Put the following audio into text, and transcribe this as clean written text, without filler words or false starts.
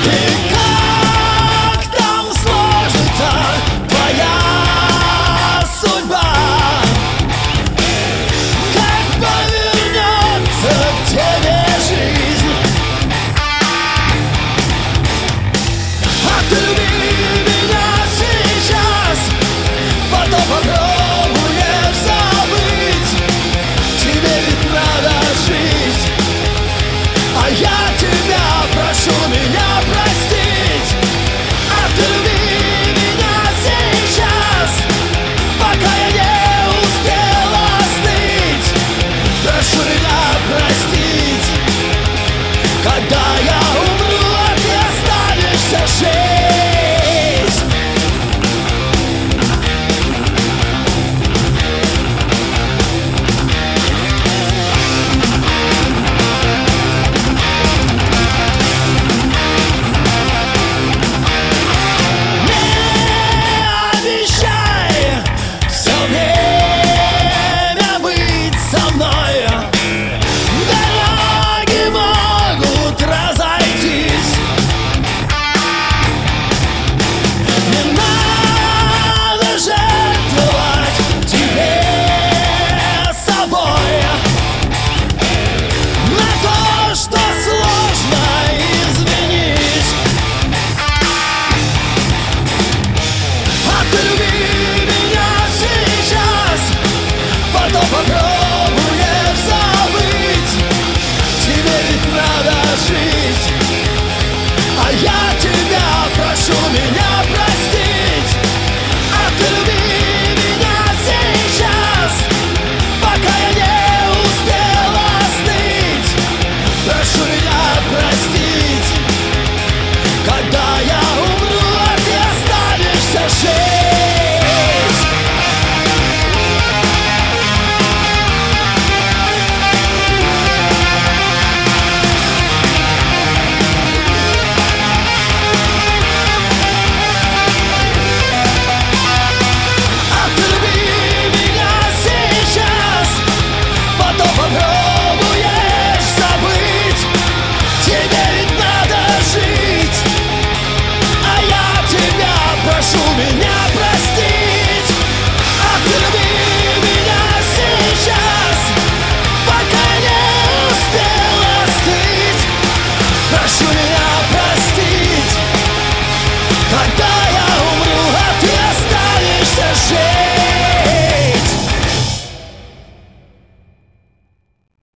И как там сложится твоя судьба, как повернется к тебе жизнь. Отруби меня сейчас, потом попробуешь забыть. Тебе ведь надо жить, а я тебя прошу меня простить. Отруби меня сейчас, пока я не успел остыть. Прошу меня простить. Когда я умру, а ты останешься жить. Попробуешь забыть, тебе ведь надо жить, а я тебя прошу меня